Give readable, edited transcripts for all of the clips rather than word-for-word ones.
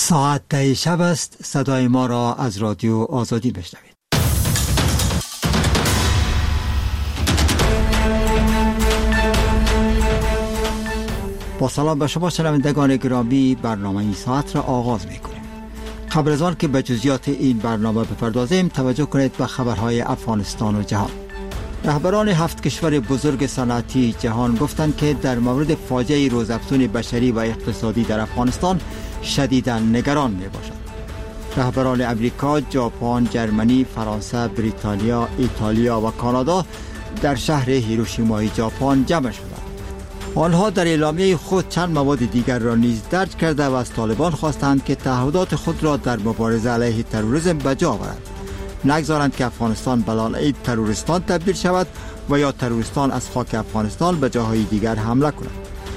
ساعت 10 شب است. صدای ما را از رادیو آزادی بشنوید. با سلام به شما شنوندگان گرامی، برنامه این ساعت را آغاز می‌کنیم. قبل از آن که به جزئیات این برنامه بپردازیم، توجه کنید به خبرهای افغانستان و جهان. رهبران 7 کشور بزرگ صنعتی جهان گفتند که در مورد فاجعه روزافزون بشری و اقتصادی در افغانستان شدیداً نگران میباشند. رهبران امریکا، ژاپن، جرمنی، فرانسه، بریتانیا، ایتالیا و کانادا در شهر هیروشیمای ژاپن جمع شدند. آنها در اعلامیه خود چند مواد دیگر را نیز درج کرده و از طالبان خواستند که تعهدات خود را در مبارزه علیه تروریسم به جا آورند، نگذارند که افغانستان به لانه تروریستان تبدیل شود و یا تروریستان از خاک افغانستان به جاهای دیگر حمله کنند.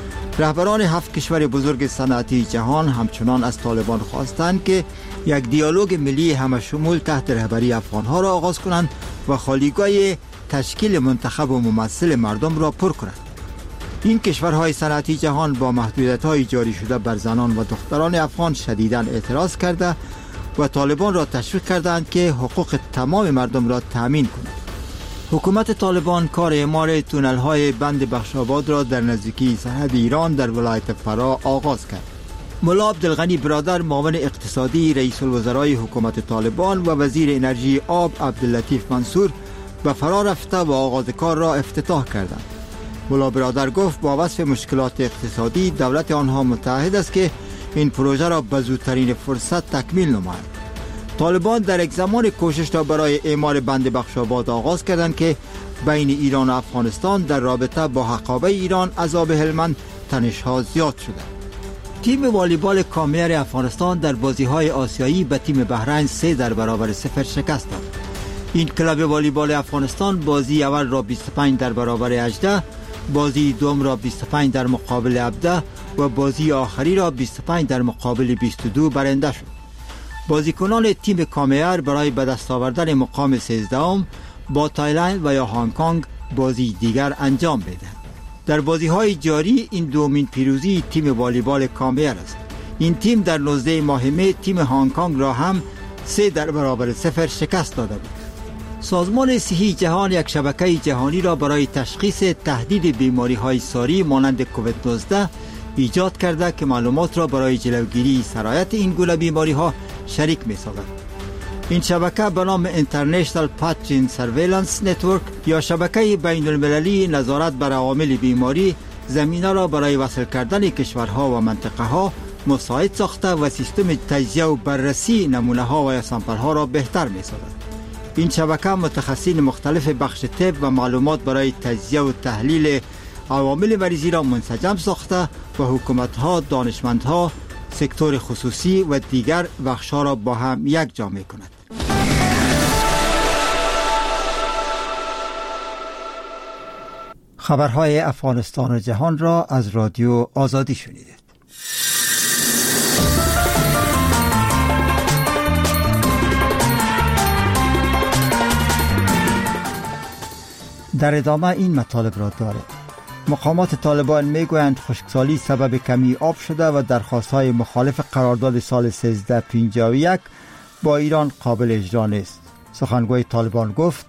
رهبران 7 کشور بزرگ صنعتی جهان همچنان از طالبان خواستند که یک دیالوگ ملی همشمول تحت رهبری افغانها را آغاز کنند و خالیگاه تشکیل منتخب و ممثل مردم را پر کنند. این کشورهای صنعتی جهان با محدودیت‌های جاری شده بر زنان و دختران افغان شدیداً اعتراض کرده و طالبان را تشویق کردند که حقوق تمام مردم را تأمین کنند. حکومت طالبان کار اعمار تونل‌های بند بخشاباد را در نزدیکی سرحد ایران در ولایت فرا آغاز کرد. ملا عبدالغنی برادر، معاون اقتصادی رئیس الوزرای حکومت طالبان و وزیر انرژی آب عبداللطیف منصور به فرا رفته و آغاز کار را افتتاح کردند. ملا برادر گفت با وصف مشکلات اقتصادی دولت آنها متعهد است که این پروژه را به زودترین فرصت تکمیل نماید. طالبان در یک زمان کوشش را برای اعمار بند بخشاباد آغاز کردند که بین ایران و افغانستان در رابطه با حقابه ایران از آب هلمند تنش‌ها زیاد شده. تیم والیبال کامیار افغانستان در بازی‌های آسیایی به تیم بحرین 3-0 شکست داد. این کلاب والیبال افغانستان بازی اول را 25-18، بازی دوم را 25 در مقابل 17 و بازی آخری را 25 در مقابل 22 برنده شد. بازیکنان تیم کامیار برای به دست آوردن مقام 13 با تایلند و یا هنگ کنگ بازی دیگر انجام بدهند. در بازی‌های جاری این دومین پیروزی تیم والیبال کامیار است. این تیم در 19 ماه می تیم هنگ کنگ را هم 3-0 شکست داده بود. سازمان صحی جهان یک شبکه جهانی را برای تشخیص تهدید بیماری‌های ساری مانند کووید 19 ایجاد کرده که معلومات را برای جلوگیری سرایت این گونه بیماری‌ها شریک می‌سازد. این شبکه به نام International Pathogen Surveillance Network یا شبکه بین‌المللی نظارت بر عوامل بیماری زمینه را برای وصل کردن کشورها و منطقه‌ها مساعد ساخته و سیستم تجزیه و بررسی نمونه‌ها و سامپل‌ها را بهتر می‌سازد. این شبکه متخصصین مختلف بخش طب و معلومات برای تجزیه و تحلیل عوامل مریضی را منسجم ساخته و حکومت‌ها، دانشمندها، سکتور خصوصی و دیگر بخش‌ها را با هم یک جا می‌کند. خبرهای افغانستان و جهان را از رادیو آزادی شنیدید. در ادامه این مطالب را دارد. مقامات طالبان میگویند خشکسالی سبب کمی آب شده و درخواست‌های مخالف قرارداد سال 1351 با ایران قابل اجرا نیست. سخنگوی طالبان گفت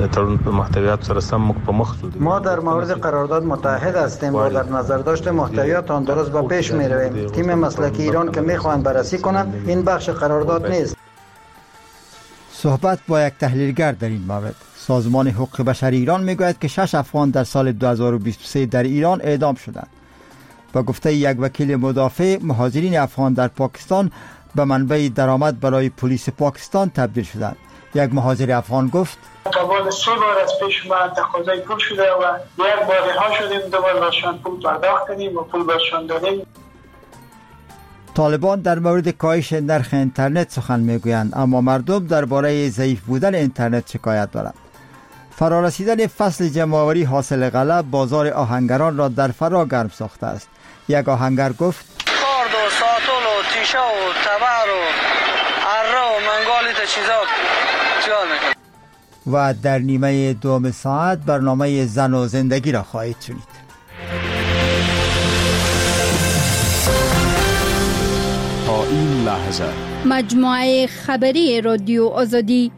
ما در مورد قرارداد متعهد هستیم و در نظر داشت محتویات آن درست به پیش می رویم. تیم مسلکی ایران که میخواهند بررسی کنند این بخش قرارداد نیست. صحبت با یک تحلیلگر در این مورد. سازمان حقوق بشر ایران میگوید که 6 افغان در سال 2023 در ایران اعدام شدند. با گفته یک وکیل مدافع، مهاجرین افغان در پاکستان به منبع درآمد برای پلیس پاکستان تبدیل شدند. یک مهاجر افغان گفت: قبل 3 بار از پیش ما تقاضای پول شده و یک بار رها شدیم، دوباره باشان پول پرداخت کردیم و پول باشان دادیم. طالبان در مورد کاهش نرخ اینترنت سخن میگویند، اما مردم درباره ضعیف بودن اینترنت شکایت دارند. فرارسیدن فصل جمع‌آوری حاصل غله بازار آهنگران را در فرا گرم ساخته است. یک آهنگر گفت: کارد و ساتول و تیشه و تبر و اره و منگالی تا چیزا زیاد میکنه. و در نیمه دوم ساعت برنامه زن و زندگی را خواهید شنید. تا این لحظه مجموعه خبری رادیو آزادی.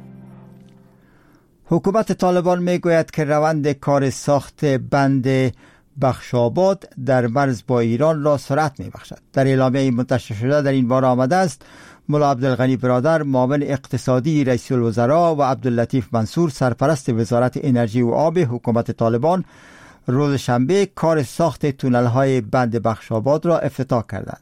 حکومت طالبان میگوید که روند کار ساخت بند بخشاباد در مرز با ایران را سرعت میبخشد. در اعلامیه منتشر شده در این باره آمده است ملا عبدالغنی برادر، معاون اقتصادی رئیس الوزراء، و عبداللطیف منصور، سرپرست وزارت انرژی و آب حکومت طالبان، روز شنبه کار ساخت تونل‌های بند بخشاباد را افتتاح کردند.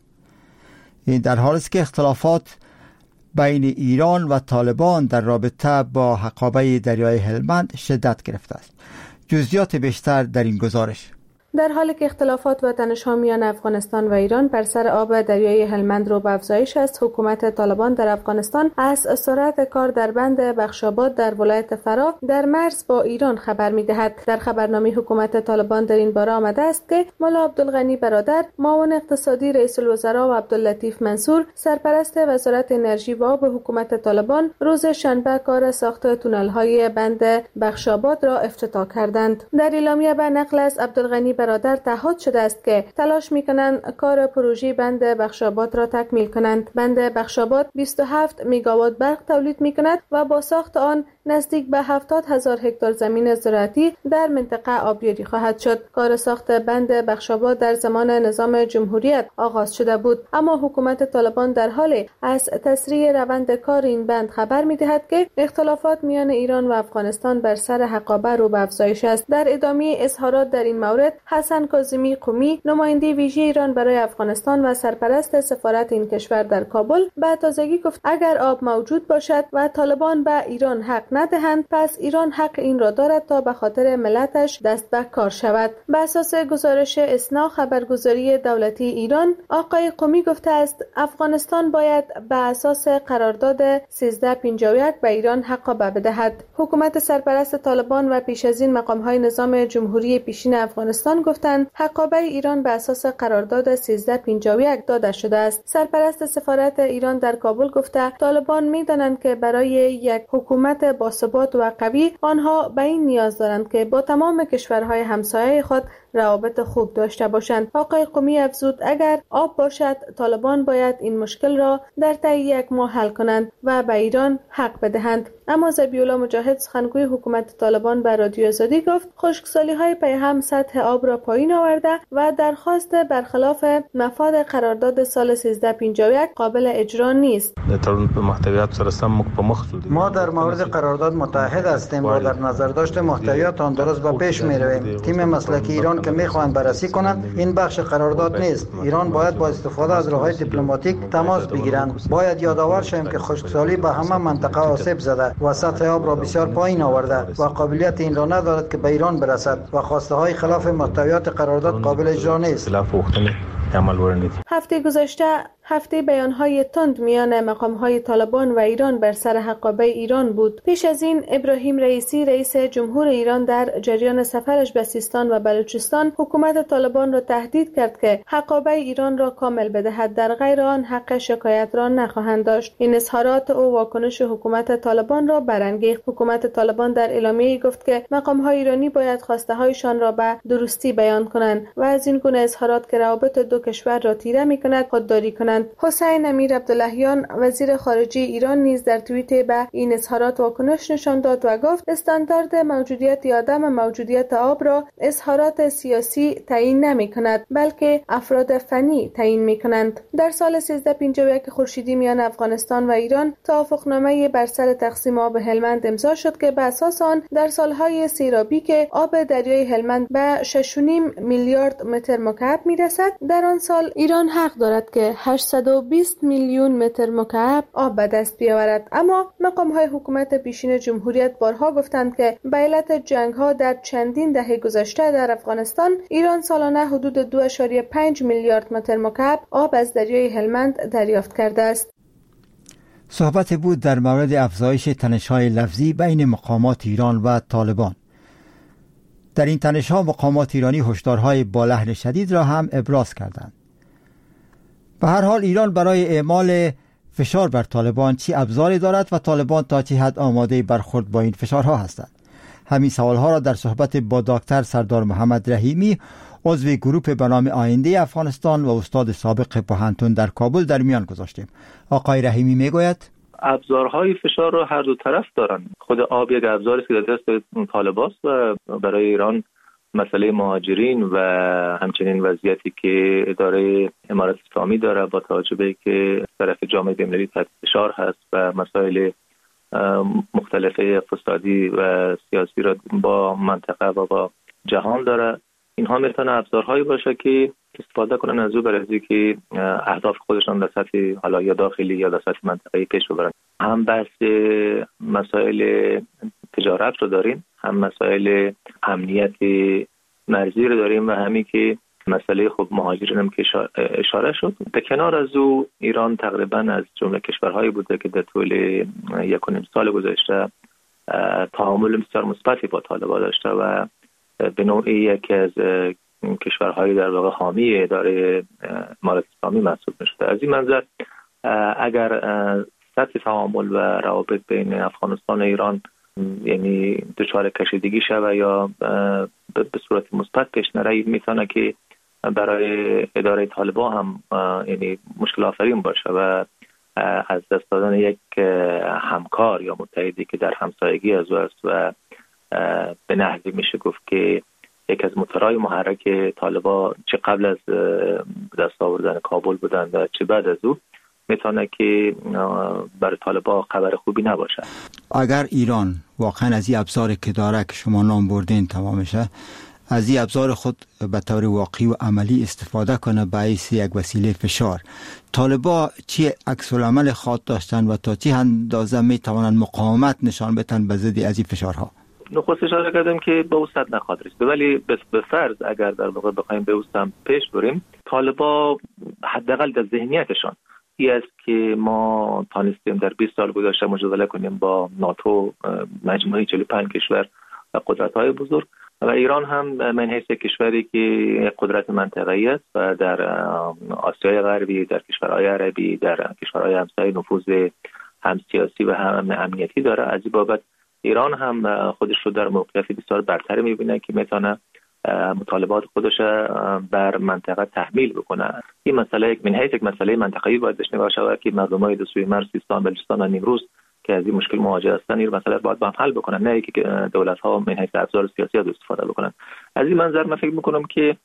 این در حالی است که اختلافات بین ایران و طالبان در رابطه با حقابه دریای هلمند شدت گرفته است. جزئیات بیشتر در این گزارش. در حالی که اختلافات و تنش‌ها میان افغانستان و ایران بر سر آب دریای هلمند رو به افزایش است، حکومت طالبان در افغانستان از سرعت کار در بند بخشاباد در ولایت فراه در مرز با ایران خبر می‌دهد. در خبرنامه حکومت طالبان در این باره آمده است که ملا عبدالغنی برادر، معاون اقتصادی رئیس الوزراء، و عبداللطیف منصور، سرپرست وزارت انرژی و آب حکومت طالبان، روز شنبه کار ساخت تونل‌های بند بخشاباد را افتتاح کردند. در اعلامیه به نقل از عبدالغنی برادر تعهد شده است که تلاش می‌کنند کار پروژه بند بخشاباد را تکمیل کنند. بند بخشاباد 27 میگاوات برق تولید می‌کند و با ساخت آن نزدیک به 70,000 هکتار زمین زراعتی در منطقه آبیاری خواهد شد. کار ساخت بند بخشاباد در زمان نظام جمهوریت آغاز شده بود، اما حکومت طالبان در حال از تسریع روند کار این بند خبر می‌دهد که اختلافات میان ایران و افغانستان بر سر حقابه رو به افزایش است. در ادامه اظهارات در این مورد، حسن کاظمی قمی، نماینده ویژه ایران برای افغانستان و سرپرست سفارت این کشور در کابل، به تازگی گفت اگر آب موجود باشد و طالبان به ایران حق ندهند، پس ایران حق این را دارد تا به خاطر ملتش دست به کار شود. به اساس گزارش اسنا خبرگزاری دولتی ایران، آقای قمی گفته است افغانستان باید به اساس قرارداد 1351 به ایران حق بدهد. حکومت سرپرست طالبان و پیش از این مقام‌های نظام جمهوری پیشین افغانستان گفتند حقابه ایران به اساس قرارداد 1351 داده شده است. سرپرست سفارت ایران در کابل گفته طالبان می‌دانند که برای یک حکومت باثبات و قوی آنها به این نیاز دارند که با تمام کشورهای همسایه خود روابط خوب داشته باشند. آقای قمی افزود اگر آب باشد طالبان باید این مشکل را در طی یک ماه حل کنند و به ایران حق بدهند. اما ذبیح‌الله مجاهد، سخنگوی حکومت طالبان، به رادیو آزادی گفت خشکسالی‌های پیهم سطح آب را پایین آورده و درخواست برخلاف مفاد قرارداد سال 1351 قابل اجرا نیست. ما در مورد قرارداد متحد هستیم و در نظر داشت محتویات آن درست به پیش می‌رویم. تیم مسلکی ایران که می‌خواهند بررسی کنند این بخش قرارداد نیست. ایران باید با استفاده از راه‌های دیپلماتیک تماس بگیرند. باید یادآور شویم که خشکسالی به همه منطقه آسیب زده و سطح آب را بسیار پایین آورده و قابلیت این را ندارد که به ایران برسد و خواسته های خلاف محتویات قرارداد قابل اجرا نیست. هفته گذشته هفته بیانهای تند میان مقامهای طالبان و ایران بر سر حقابه ایران بود. پیش از این ابراهیم رئیسی، رئیس جمهور ایران، در جریان سفرش به سیستان و بلوچستان حکومت طالبان را تهدید کرد که حقابه ایران را کامل بدهد، در غیر آن حق شکایت را نخواهند داشت. این اظهارات او واکنش حکومت طالبان را برانگیخت. حکومت طالبان در اعلامیه‌ای گفت که مقامهای ایرانی باید خواسته هایشان را به درستی بیان کنند و از این گونه اظهارات که روابط دو کشور را تیره می‌کند خودداری کنند. حسین امیر عبداللهیان، وزیر خارجه ایران، نیز در توییت به این اظهارات واکنش نشان داد و گفت استاندارد موجودیت یا عدم موجودیت آب را اظهارات سیاسی تعیین نمی‌کند، بلکه افراد فنی تعیین می‌کنند. در سال 1351 خورشیدی میان افغانستان و ایران توافقنامه بر سر تقسیم آب هلمند امضا شد که به اساس آن در سالهای سیرابی که آب دریای هلمند به 6.5 میلیارد متر مکعب میرسد، در آن سال ایران حق دارد که 820 میلیون متر مکعب آب به دست بیاورد. اما مقام‌های حکومت پیشین جمهوریت بارها گفتند که به علت جنگ‌ها در چندین دهه گذشته در افغانستان، ایران سالانه حدود 2.5 میلیارد متر مکعب آب از دریای هلمند دریافت کرده است. صحبت بود در مورد افزایش تنش‌های لفظی بین مقامات ایران و طالبان. در این تنش‌ها مقامات ایرانی هشدارهای با لحن شدید را هم ابراز کردند. به هر حال ایران برای اعمال فشار بر طالبان چی ابزاری دارد و طالبان تا چه حد آماده برخورد با این فشارها هستند؟ همین سوالها را در صحبت با دکتر سردار محمد رحیمی، عضو گروه به نام آینده افغانستان و استاد سابق پوهنتون در کابل در میان گذاشتیم. آقای رحیمی میگوید ابزارهای فشار رو هر دو طرف دارن. خود آب یک ابزاری که در دست طالباست و برای ایران مسئله مهاجرین و همچنین وضعیتی که اداره امارات اسلامی داره با توجه به که طرف جامعه بین‌المللی تحت فشار هست و مسائل مختلف اقتصادی و سیاسی را با منطقه و با جهان داره، اینها میتونه ابزارهایی باشه که استفاده کنن از او برای که اهداف خودشان در سطح حالا یا داخلی یا در سطح منطقه‌ای پیش ببرن. هم بحث مسائل تجارت رو داریم، هم مسائل امنیت مرزی رو داریم و همین که مسئله خب مهاجرین هم که اشاره شد. به کنار از او ایران تقریبا از جمله کشورهایی بوده که در طول 1.5 سال گذشته تعامل بسیار مثبتی با طالبان داشته و به نوعی یکی از کشورهای در واقع حامی اداره امارات اسلامی محسوب میشده. از این منظر اگر سطح تعامل و روابط بین افغانستان و ایران یعنی دچار کشیدگی شود یا به صورت مثبت پیش نره، میتونه که برای اداره طالبان هم یعنی مشکل آفرین باشه و از دست دادن یک همکار یا متحدی که در همسایگی از او است و به نحوی میشه گفت که یک از موتورهای محرک طالبان چه قبل از دست آوردن کابل بودند و چه بعد از او، میتونه که برای طالبان خبر خوبی نباشه. اگر ایران واقعا از این ابزاری که داره که شما نام بردین تمامشه، از این ابزار خود به طور واقعی و عملی استفاده کنه باعث یک وسیله فشار، طالبان چی عکس العمل خاص داشتن و تا چه اندازه میتوانند مقاومت نشان بدن به ضد از این فشارها؟ نخست اشاره کردم که به او سد نخواهد رسید، ولی به فرض اگر در واقع بخوایم به او سمت پیش بریم، طالبان حداقل در ذهنیتشان این است که ما تانستیم در 20 سال گذشته مجادله کنیم با ناتو، مجموعه 45 کشور و قدرت‌های بزرگ، و ایران هم من حیث کشوری که یک قدرت منطقه‌ای است و در آسیای غربی، در کشورهای عربی، در کشورهای همسایه نفوذ هم سیاسی و هم امنیتی داره. از این بابت ایران هم خودش رو در موقعیت بسیار برتری می‌بینه که میتونه مطالبات خودش بر منطقه تحمیل بکنه. این مسئله من حیث یک مسئله منطقه‌ای باید بشنوه باشه که مردمای دو سوی مرز سیستان، بلوچستان و نیمروز که از این مشکل مواجه هستن این مسئله باید با هم حل بکنن، نه اینکه دولت‌ها من حیث ابزار سیاسی از استفاده بکنن. از این منظر من فکر می‌کنم که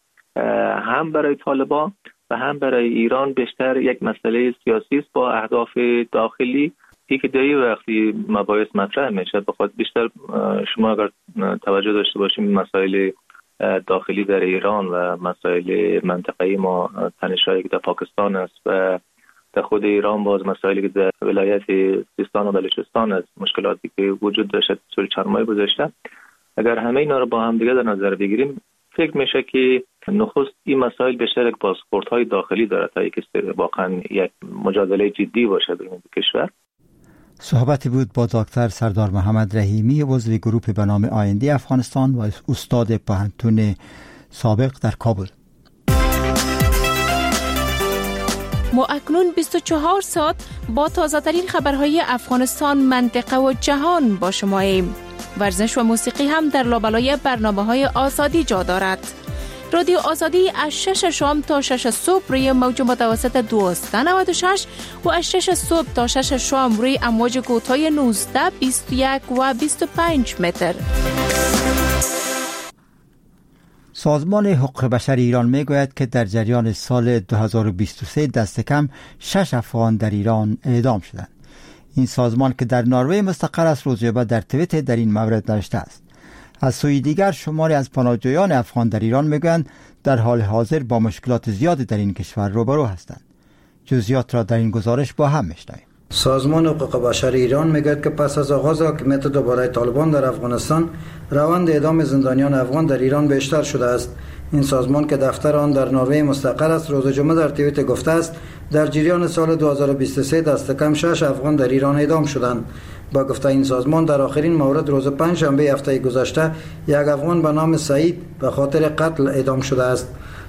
هم برای طالبان و هم برای ایران بیشتر یک مسئله سیاسی است با اهداف داخلی که دیگه وقتی مباحث مطرح میشه بخواد بیشتر شما اگر توجه داشته باشیم مسائل داخلی در ایران و مسائل منطقه‌ای ما تنش‌هایی که در پاکستان است و در خود ایران باز مسائلی که در ولایت سیستان و بلوچستان از مشکلاتی که وجود داشت طول چند ماه گذشته، اگر همه اینا رو با هم دیگه در نظر بگیریم فکر میشه که نخست این مسائل بیشتر یک بازخوردهای داخلی داره تا اینکه واقعا یک مجادله جدی باشه بین دو کشور. صحبتی بود با دکتر سردار محمد رحیمی، عضو گروه به نام آینده افغانستان و استاد پوهنتون سابق در کابل. ما اکنون 24 ساعت با تازه‌ترین خبرهای افغانستان، منطقه و جهان با شماییم. ورزش و موسیقی هم در لابلای برنامه‌های آزادی جا دارد. رادیو آزادی از 6 شام تا 6 صبح روی موج متوسط 1296 و از 6 صبح تا 6 شام روی امواج کوتاه 19، 21 و 25 متر. سازمان حقوق بشر ایران میگوید که در جریان سال 2023 دست کم 6 افغان در ایران اعدام شدند. این سازمان که در نروژ مستقر است روزیابه در توییتر در این مورد نوشته است. از سوی دیگر شماری از پناهجویان افغان در ایران میگویند در حال حاضر با مشکلات زیادی در این کشور روبرو هستند. جزئیات را در این گزارش با هم میشنویم. سازمان حقوق بشر ایران میگوید که پس از آغاز حاکمیت دوباره طالبان در افغانستان، روند اعدام زندانیان افغان در ایران بیشتر شده است. این سازمان که دفتر آن در نروژ مستقر است روز جمعه در توییتر گفته است در جریان سال 2023 دست کم 6 افغان در ایران اعدام شدند. با گفته این سازمان در آخرین مورد روز پنجشنبه هفته گذشته یک افغان به نام سعید به خاطر قتل اعدام شده است.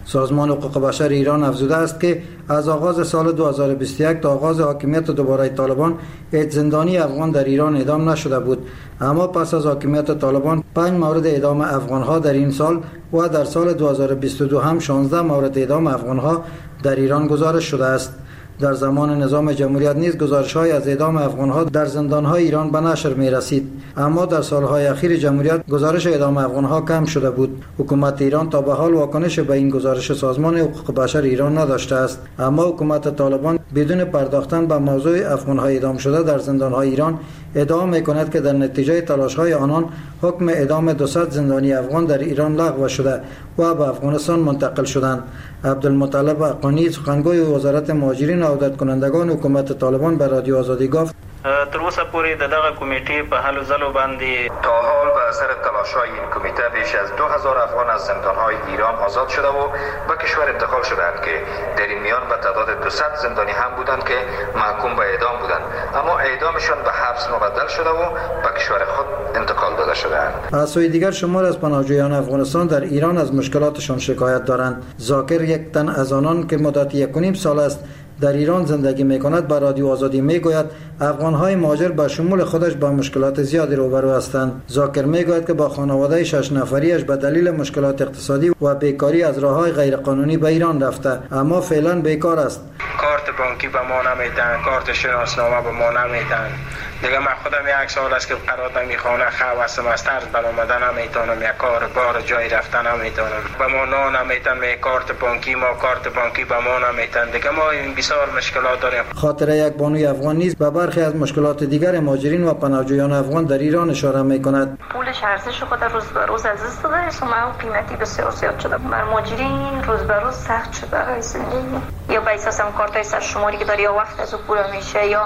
سازمان حقوق بشر ایران افزوده است که از آغاز سال 2021 تا آغاز حاکمیت دوباره طالبان هیچ زندانی افغان در ایران اعدام نشده بود، اما پس از حاکمیت طالبان 5 مورد اعدام افغانها در این سال و در سال 2022 هم 16 مورد اعدام افغانها در ایران گزارش شده است. در زمان نظام جمهوریت نیز گزارش‌های از اعدام افغان‌ها در زندان‌های ایران به نشر می‌رسید، اما در سال‌های اخیر جمهوریت گزارش اعدام افغان‌ها کم شده بود. حکومت ایران تا به حال واکنش به این گزارش سازمان حقوق بشر ایران نداشته است، اما حکومت طالبان بدون پرداختن به موضوع افغان‌های اعدام شده در زندان‌های ایران ادعا می‌کند که در نتیجه تلاش‌های آنان حکم اعدام 200 زندانی افغان در ایران لغو شده و به افغانستان منتقل شدند. عبدالمطلب حقانی سخنگوی وزارت مهاجرین و عودت کنندگان حکومت طالبان به رادیو آزادی گفت: تر اوسه پورې دغه کمیټې په هلو ځلو باندې تا حال به اثر تلاش‌های این کمیته بیش از 2000 افغان از زندان‌های ایران آزاد شده و به کشور انتقال شدند که در این میان به تعداد 200 زندانی هم بودند که محکوم به اعدام بودند، اما اعدامشان به حبس مبدل شده و به کشور خود انتقال داده شدند. از سوی دیگر شمار از پناهجویان افغانستان در ایران از مشکلاتشان شکایت دارند. ذاکر، یک تن از آنان که مدت 1.5 سال است در ایران زندگی می‌کند، به رادیو آزادی می‌گوید افغان‌های مهاجر به شمول خودش با مشکلات زیادی روبرو هستند. ذاکر می‌گوید که با خانواده 6 نفریش به دلیل مشکلات اقتصادی و بیکاری از راه‌های غیرقانونی به ایران رفته، اما فعلا بیکار است. کارت بانکی به ما نمیدن، کارت شناسنامه به ما نمیدن. دیگه من خودم 1 سال است که قرار نمیخوانه، خواستم از طرز برآمده نمیتونم، یک کار بار جای رفتن نمیتونم، به ما نمیتن، می کارت بانکی ما کارت بانکی به ما نمیتن. دیگه ما این بسیار مشکلات داریم. خاطره یک بانوی افغان نیز به برخی از مشکلات دیگر مهاجرین و پناهجویان افغان در ایران اشاره میکند. پولش ارزش خود روز به روز از دست داده است و قیمتی بسیار زیاد شده. بر مهاجرین روز به روز سخت شده برای زندگی، یا به اساس کارتای سرشماری که داری یا وقت از پول میشه یا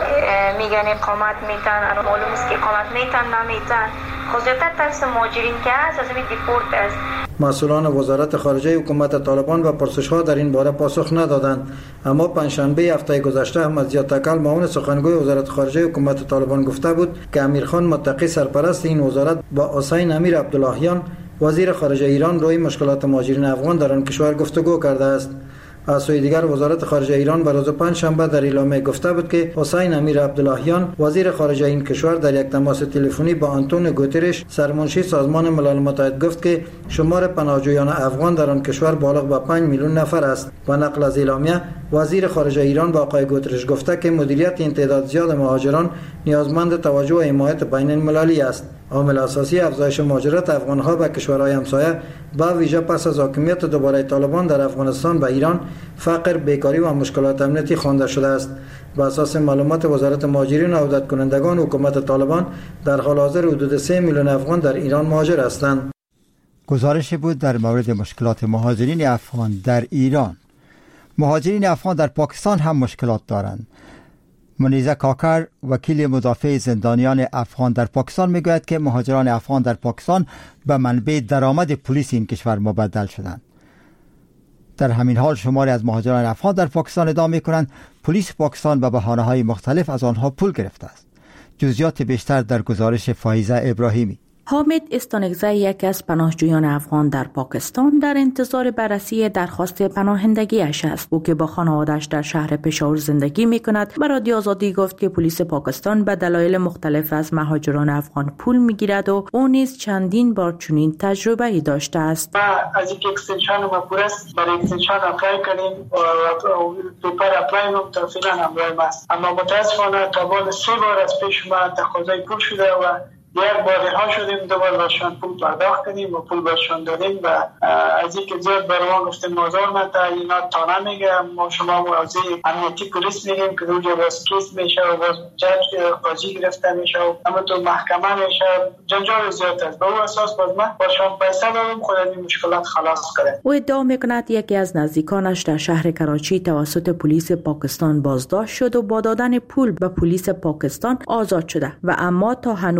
میگن اقامت میتن، معلوم است که اقامت میتن نمیتن. خصوصا ترس مهاجرین که از این دیپورت است. مسئولان وزارت خارجه حکومت طالبان به پرسش‌ها در این باره پاسخ ندادند، اما پنجشنبه هفته گذشته احمد ضیاء تکل معاون سخنگوی وزارت خارجه حکومت طالبان گفته بود که امیرخان متقی سرپرست این وزارت با حسین امیر عبداللهیان وزیر خارجه ایران روی مشکلات مهاجرین افغان در آن کشور گفتگو کرده است. از سوی دیگر وزارت خارجه ایران به روز پنجشنبه در اعلامیه گفته بود که حسین امیر عبداللهیان وزیر خارجه این کشور در یک تماس تلفنی با آنتونیو گوترش سرمنشی سازمان ملل متحد گفت که شمار پناهجویان افغان در آن کشور بالغ به 5 میلیون نفر است. و نقل از اعلامیه وزیر خارجه ایران با آقای گوترش گفته که مدیریت این تعداد زیاد مهاجران نیازمند توجه و حمایت بین المللی است. عامل اساسی افزایش مهاجرت افغان‌ها به کشورهای همسایه با ویژه پس از حاکمیت دوباره طالبان در افغانستان به ایران فقر، بیکاری و مشکلات امنیتی خوانده شده است. بر اساس معلومات وزارت مهاجرین و عودت کنندگان حکومت طالبان در حال حاضر حدود 3 میلیون افغان در ایران مهاجر هستند. گزارش بود در مورد مشکلات مهاجرین افغان در ایران. مهاجرین افغان در پاکستان هم مشکلات دارند. منیزه کاکر، وکیل مدافع زندانیان افغان در پاکستان، میگوید که مهاجران افغان در پاکستان به منبع درآمد پلیس این کشور مبدل شدند. در همین حال شماری از مهاجران افغان در پاکستان ادعا میکنند پلیس پاکستان به بهانه‌های مختلف از آنها پول گرفته است. جزئیات بیشتر در گزارش فایزه ابراهیمی. حامد استانگزه، یک از پناهجویان افغان در پاکستان، در انتظار بررسی درخواست پناهندگیش است. او که با خانواده‌اش در شهر پشاور زندگی می‌کند، به رادیو آزادی گفت که پلیس پاکستان به دلایل مختلف از مهاجران افغان پول می‌گیرد و او نیز چندین بار چنین تجربه‌ای داشته است. از یک اکستنشن ما پورست برای اکستنشن اپلای کردیم و پیپر اپلای ما فعلا همراه است، اما متاسفانه تا بعد 3 بار از پیش ما تقاضای پول شده و یک بار رها شدیم، دوباره برشان پول پرداخت کردیم و پول برشان دادیم و از اینکه زیاد برای ما گفتیم مازار نتا اینا تا نمیگه، ما شما موضوع امنیتی پلیس میگیم که روی باز کیس میشه و باز جج قاضی گرفته میشه و اما تو محکمه میشه، جنجال زیاد است. به اون اساس باز من برشان پیسه دادم خود این مشکلات خلاص کنه. او ادعا میکند یکی از نزدیکانش در شهر کراچی توسط پلیس پاکستان بازداشت شد و با دادن پول به پلیس پاکستان آزاد شده و اما تا هنوز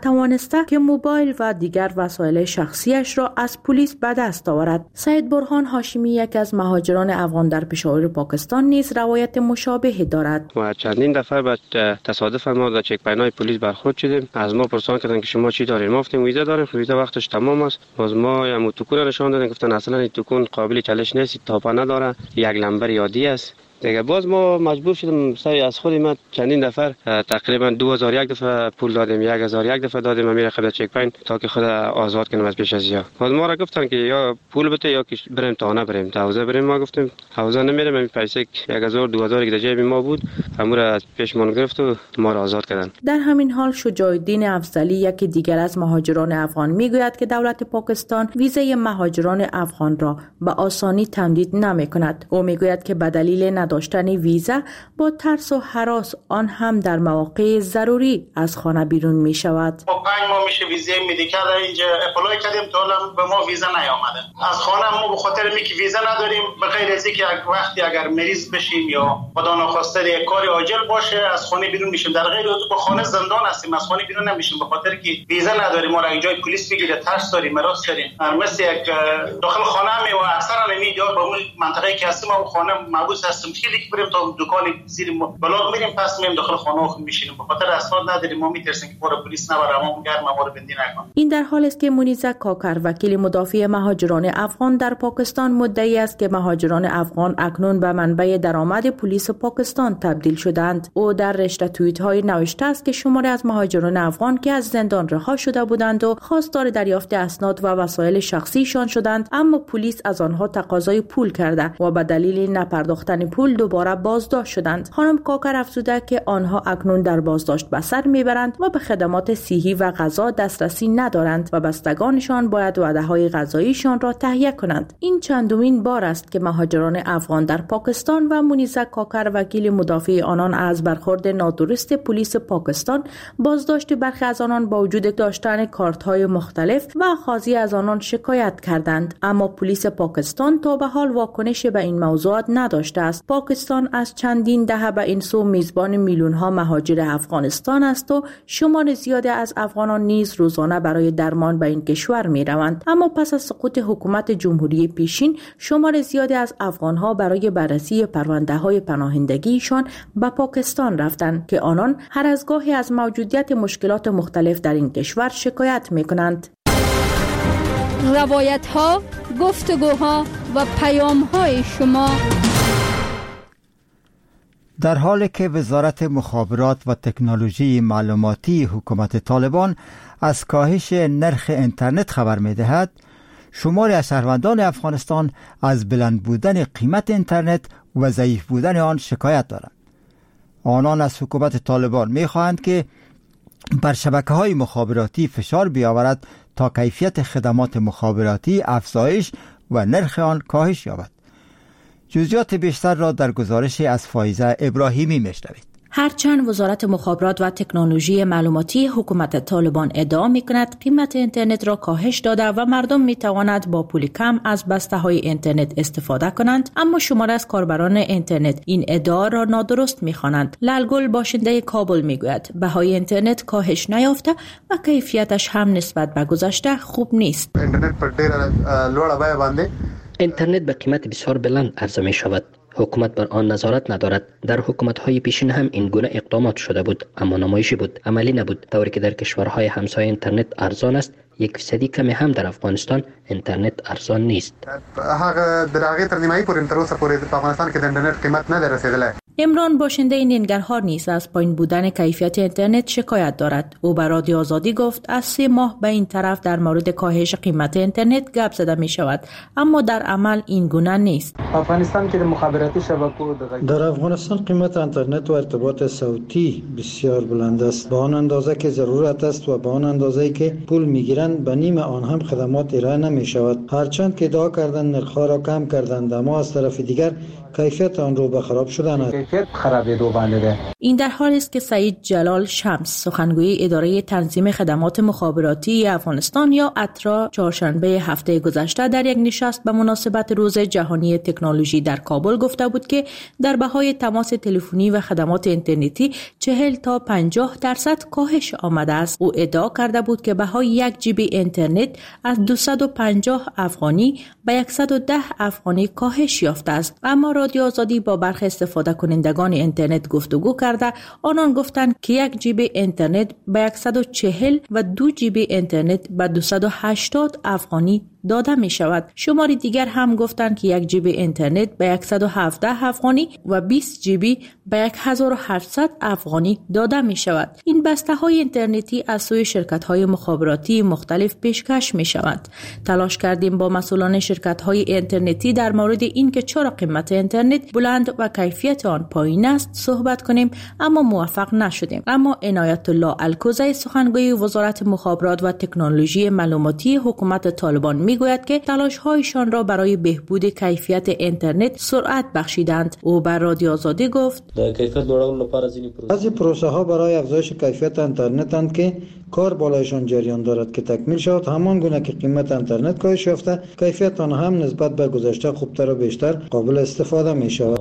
توانسته که موبایل و دیگر وسایل شخصیش را از پلیس به دست آورد. سید برهان هاشمی یک از مهاجران افغان در پشاور پاکستان نیز روایت مشابهی دارد. و چندین دفعه به تصادف ما در چک پوینت پلیس برخورد شدیم. از ما پرسان کردن که شما چی دارین؟ ما گفتیم ویزا داریم. ویزا وقتش تمام است. باز ما یه توکن نشون دادن، گفتن اصلا این توکن قابل چالش نیست، تاپا نداره، یک لمبر یادی است. دیگه باز ما مجبور شدیم سعی از خود ما چندین نفر تقریبا 2001 دفعه پول دادیم، 1001 دفعه دادیم امیر خدا چک پوینت تا که خود آزاد کنیم از پیش از یا. باز ما را گفتن که یا پول بده یا که بریم تانه بریم حوزه بریم. ما گفتیم حوزه نمیریم، این پیسه 1000 2000 که در جیب ما بود امور از پیشمان گرفت و ما را آزاد کردن. در همین حال شجاع الدین افضلی یکی دیگر از مهاجران افغان میگوید که دولت پاکستان ویزای مهاجران افغان را به آسانی تمدید نمیکند. او میگوید که به دلیل نداشتن ویزا با ترس و هراس آن هم در مواقع ضروری از خانه بیرون می شود. ما 5 ماه میشه ویزای مدیکال اینجا اپلای کردیم تا الان به ما ویزا نیامده. از خانه ما به خاطر اینکه ویزا نداریم، به غیر از اینکه وقتی اگر مریض بشیم یا خدا ناخواسته یک کار عاجل باشه از خانه بیرون میشیم، در غیر از به خانه زندان هستیم، از خانه بیرون نمیشیم به خاطر که ویزا نداریم. ما را جای پلیس بگیره ترس داریم، مراد شدیم. مثل یک داخل خانه می و اکثرا نمیدار به اون منطقه که هستیم و خانه محبوس هستیم. خیلی که بریم تا دکان زیر بلاغ میریم پس میریم داخل خانه میشینیم به خاطر اسناد نداریم. ما میترسیم که پور پلیس نبره ما گرم ما رو بندی نکنه. این در حالی است که منیزه کاکر وکیل مدافع مهاجران افغان در پاکستان مدعی است که مهاجران افغان اکنون به منبع درآمد پلیس پاکستان تبدیل شدند. او در رشته توییت های نوشته است که شماری از مهاجران افغان که از زندان رها شده بودند و خواستار دریافت اسناد و وسایل شخصیشان شدند، اما پلیس از آنها تقاضای پول کرده و به دلیل نپرداختن پول دوباره بازداشت شدند. خانم کاکر افزوده که آنها اکنون در بازداشت به سر میبرند و به خدمات صحی و غذا دسترسی ندارند و بستگانشان باید وعده‌های غذاییشان را تهیه کنند. این چندمین بار است که مهاجران افغان در پاکستان و منیزه کاکر وکیل مدافع آنان از برخورد نادرست پلیس پاکستان بازداشت برخی از آنان با وجود داشتن کارت‌های مختلف و خاضی از آنان شکایت کردند، اما پلیس پاکستان تا به حال واکنش به این موضوعات نداشته است. پاکستان از چندین دهه به این سو میزبان میلیون‌ها مهاجر افغانستان است و شمار زیادی از افغانان نیز روزانه برای درمان به این کشور می‌روند، اما پس از سقوط حکومت جمهوری پیشین شمار زیادی از افغان‌ها برای بررسی پرونده‌های پناهندگیشان به پاکستان رفتند که آنان هر از گاهی از موجودیت مشکلات مختلف در این کشور شکایت می‌کنند. روایت‌ها، گفتگوها و پیام‌های شما. در حالی که وزارت مخابرات و تکنولوژی معلوماتی حکومت طالبان از کاهش نرخ اینترنت خبر می‌دهد، شماری از شهروندان افغانستان از بلند بودن قیمت اینترنت و ضعیف بودن آن شکایت دارند. آنان از حکومت طالبان می‌خواهند که بر شبکه‌های مخابراتی فشار بیاورد تا کیفیت خدمات مخابراتی افزایش و نرخ آن کاهش یابد. جزئیات بیشتر را در گزارش از فایزه ابراهیمی میشنوید. هرچند وزارت مخابرات و تکنولوژی معلوماتی حکومت طالبان ادعا می‌کند قیمت اینترنت را کاهش داده و مردم می‌توانند با پول کم از بسته‌های اینترنت استفاده کنند، اما شماری از کاربران اینترنت این ادعا را نادرست می‌خوانند. لالگل باشنده کابل می‌گوید بهای اینترنت کاهش نیافته و کیفیتش هم نسبت به گذشته خوب نیست. اینترنت به قیمت بسیار بلند عرضه می شود. حکومت بر آن نظارت ندارد. در حکومت‌های پیشین هم این گونه اقدامات شده بود، اما نمایشی بود، عملی نبود. طوری که در کشورهای همسایه اینترنت ارزان است، 1% کمی هم در افغانستان اینترنت ارزان نیست. هغه درغه تر نیمایي پورې تر اوسه پورې په افغانستان کې د انټرنیټ قیمت نه رسیدلی. عمران باشنده ننگرهار نیز از پایین بودن کیفیت اینترنت شکایت دارد. او به رادیو آزادی گفت از 3 ماه به این طرف در مورد کاهش قیمت اینترنت گپ زده می شود، اما در عمل این گونه نیست. افغانستان کې د مخابراتي شبکو در افغانستان قیمت اینترنت و ارتباط صوتی بسیار بلند است، به آن اندازه که ضرورت است و به آن اندازه که پول میگیرند به نیم آن هم خدمات ارائه نمی شود. هرچند که ادعا کردند نرخ‌ها را کم کردند، اما از طرف دیگر کیفیت آن رو به خراب شدن است. کیفیت خرابی رو بنده. این در حالی است که سعید جلال شمس سخنگوی اداره تنظیم خدمات مخابراتی افغانستان یا اترا چهارشنبه هفته گذشته در یک نشست به مناسبت روز جهانی تکنولوژی در کابل گفته بود که در بهای تماس تلفنی و خدمات اینترنتی 40 تا 50% کاهش آمده است. او ادعا کرده بود که بهای 1 جی بی اینترنت از 250 افغانی به 110 افغانی کاهش یافته است. اما رادیو آزادی با برخی استفاده کنندگان اینترنت گفتگو کرده، آنان گفتند که 1 جی بی اینترنت به 140 و 2 جی بی اینترنت به 280 افغانی داده می شود. شماری دیگر هم گفتند که 1 جی بی اینترنت به 117 افغانی و 20 جی بی به 1700 افغانی داده می شود. این بسته های اینترنتی از سوی شرکت های مخابراتی مختلف پیشکش می شود. تلاش کردیم با مسئولان شرکت های اینترنتی در مورد این که چرا قیمت اینترنت بلند و کیفیت آن پایین است صحبت کنیم، اما موفق نشدیم. اما عنایت الله الکوزی سخنگوی وزارت مخابرات و تکنولوژی معلوماتی حکومت طالبان میگوید که تلاش‌هایشان را برای بهبود کیفیت اینترنت سرعت بخشیدند. او بر رادیو آزادی گفت: بعضی پروسه ها برای افزایش کیفیت اینترنت اند که کار بالایشان جریان دارد که تکمیل شود. همان گونه که قیمت اینترنت کاهش یافته، کیفیت آن هم نسبت به گذشته خوبتر و بیشتر قابل استفاده می شود.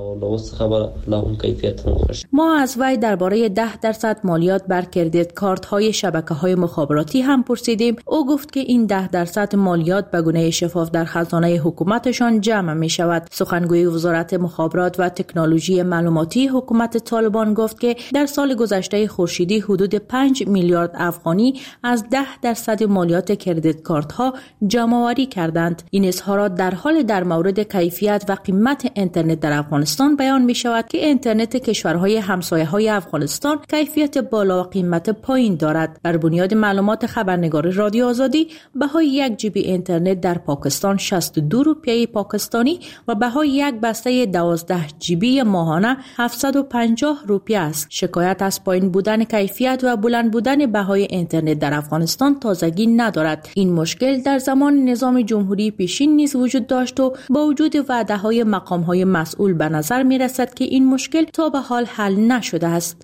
ما از وی درباره 10% مالیات بر کردیت کارت های شبکه های مخابراتی هم پرسیدیم. او گفت که این 10% مالیات به گونه شفاف در خزانه حکومتشان جمع می شود. سخنگوی وزارت مخابرات و تکنولوژی معلوماتی حکومت طالبان گفت که در سال گذشته خورشیدی حدود 5 میلیارد افغانی از 10% مالیات کردیت کارت ها جمع آوری کردند. این اظهارات در حال در مورد کیفیت و قیمت اینترنت در افغانستان بیان می شود که اینترنت کشورهای همسایه های افغانستان کیفیت بالا و قیمت پایین دارد. بر بنیاد معلومات خبرنگار رادیو آزادی، بهای 1 جی بی اینترنت در پاکستان 62 روپیه پاکستانی و بهای یک بسته 12 جی بی ماهانه 750 روپیه است. شکایت از پایین بودن کیفیت و بلند بودن بهای اینترنت در افغانستان تازگی ندارد. این مشکل در زمان نظام جمهوری پیشین نیز وجود داشت و با وجود وعده‌های مقام‌های مسئول به نظر می‌رسد که این مشکل تا به حال حل نشده است.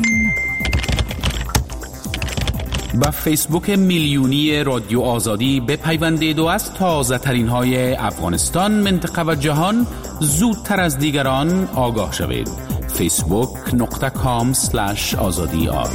با فیسبوک میلیونی رادیو آزادی بپیوندید و از تازه ترین های افغانستان، منطقه و جهان زودتر از دیگران آگاه شوید. facebook.com/azadi.ar.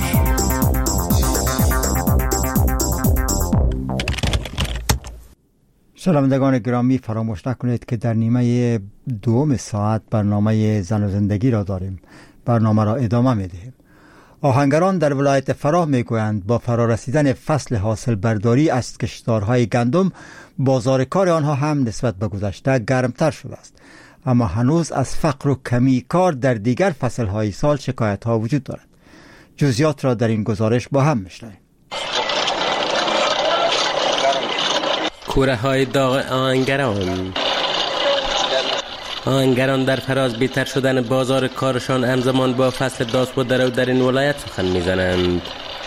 شنوندگان گرامی، فراموش نکنید که در نیمه دوم ساعت برنامه زن و زندگی را داریم. برنامه را ادامه میدهیم. آهنگران در ولایت فراه میگویند با فرارسیدن فصل حاصل برداری از کشتارهای گندم، بازار کار آنها هم نسبت به گذشته گرمتر شده است. اما هنوز از فقر و کمی کار در دیگر فصلهای سال شکایت ها وجود دارد. جزئیات را در این گزارش با هم میشنویم. کوره های داغ آهنگران در فراز بیتر شدن بازار کارشان همزمان با فصل داس و درو در این ولایت سخن میزنند.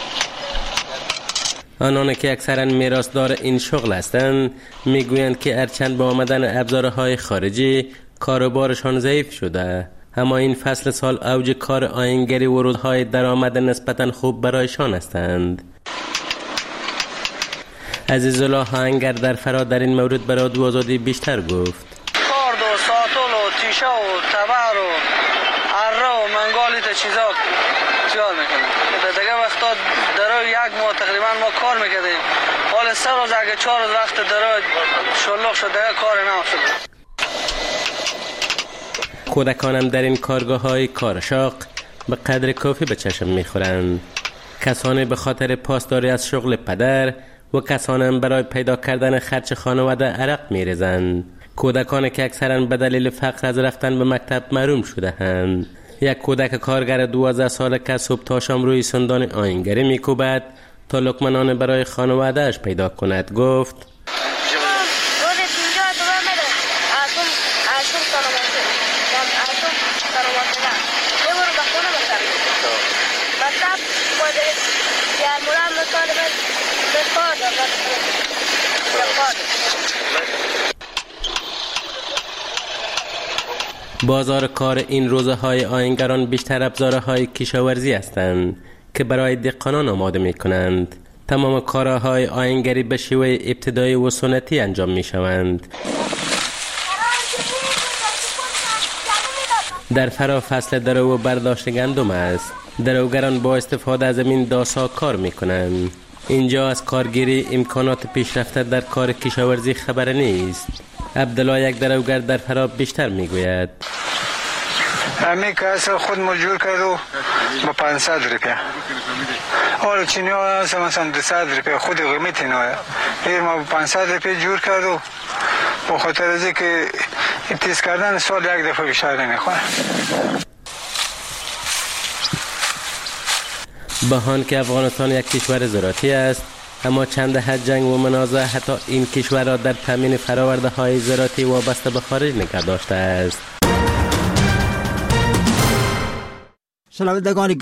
آنان که اکثرا میراثدار این شغل هستند میگویند که هرچند با آمدن ابزارهای خارجی کاروبارشان ضعیف شده، اما این فصل سال اوج کار آهنگری و روزهای درآمد نسبتا خوب برایشان هستند. عزیزالله آهنگر در فرا در این مورد برای رادیو آزادی بیشتر گفت. کارد و ساتول و تیشه و تبر و اره و منگالی تا چیزا زیاد میکنیم. دیگه وقتا درو یک ماه تقریبا ما کار میکردیم، حال 3 روز اگه 4 روز وقت درو شلوغ شد دیگه کار نمیشد. کودکانم در این کارگاه های کارشاق به قدر کافی به چشم میخورند. کسانی به خاطر پاسداری از شغل پدر و کسانم برای پیدا کردن خرج خانواده عرق میریزند. کودکانی که اکثرا به دلیل فقر از رفتن به مکتب محروم شده اند. یک کودک کارگر 12 ساله که صبح تا شام روی سندان آهنگری میکوبد تا لقمه برای خانواده‌اش پیدا کند گفت: بازار کار این روزهای آهنگران بیشتر ابزارهای کشاورزی هستند که برای دهقانان آماده می کنند. تمام کارهای آهنگری به شیوه ابتدایی و سنتی انجام می شوند. در فرا فصل درو و برداشت گندم است. دروگران با استفاده از این داسا کار می کنند. اینجا از کارگیری امکانات پیشرفته در کار کشاورزی خبر نیست. عبدالله یک دروگر در فرا بیشتر می گوید. همه کس خود مجبور کرد و با 500 روپیه. حالا چینی ها هست مثلا 200 روپیه خود قیمت اینه. ایر ما 500 روپیه جور کرد و با خاطر از که تیز کردن سال یک دفعه بیشتر نمیخواه. بهان که افغانستان یک کشور زراعتی است، اما چند دهه جنگ و منازعه حتی این کشور را در تامین فراورده های زراعتی وابسته به خارج نگه داشته است. شنوندگان